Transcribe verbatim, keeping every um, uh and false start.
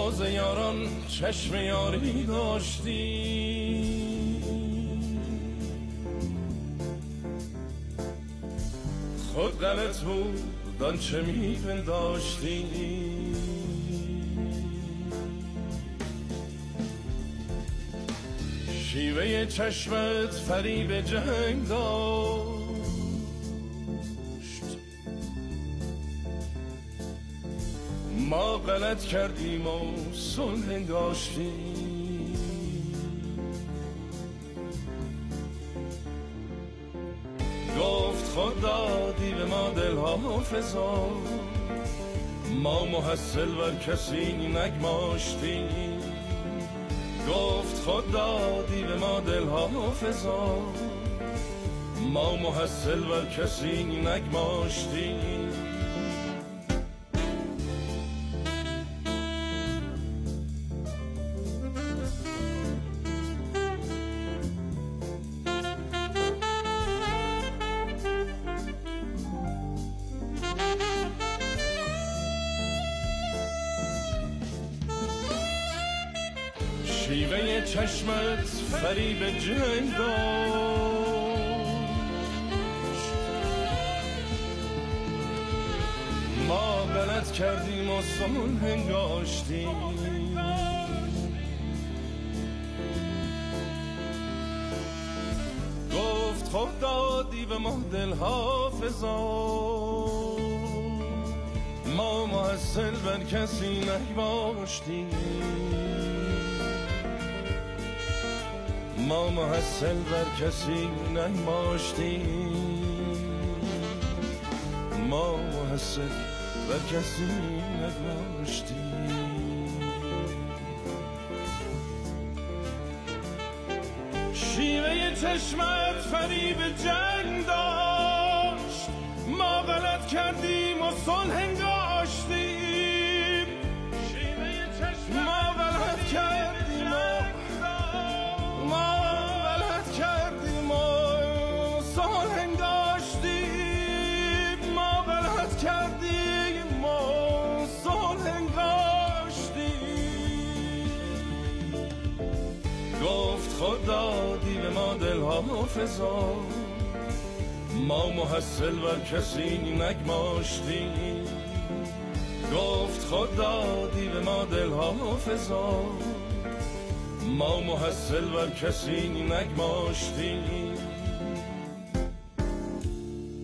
ما ز یاران چشم یاری داشتیم، خود غلط بود آنچه می‌پنداشتیم. شیوه چشمت فریب جنگ داشت، ما غلط کردیم و صلح انگاشتیم. گفت خود دادی به ما دلها حافظا، ما محصل بر کسی نگماشتیم. گفت خود دادی به ما دلها حافظا، ما محصل بر کسی نگماشتیم. شیوه چشمت فریب جنگ داشت، ما غلط کردیم و صلح انگاشتیم. گفت خود دادی به ما دل حافظا، ما محصل بر کسی نگماشتیم. ما محصل بر کسی نگماشتیم، ما محصل بر کسی نگماشتیم. شیوه چشمت فریب جنگ داشت، ما غلط کردیم و صلح انگاشتیم. شیوه چشمت ما غلط کردیم و ما غلط کردیم و صلح انگاشتیم. ما غلط کردیم و صلح انگاشتیم. گفت خود دادی به ما دلها حافظا، ما محصل بر کسی نگماشتیم. گفت خود دادی به ما دلها حافظا، ما محصل بر کسی نگماشتیم.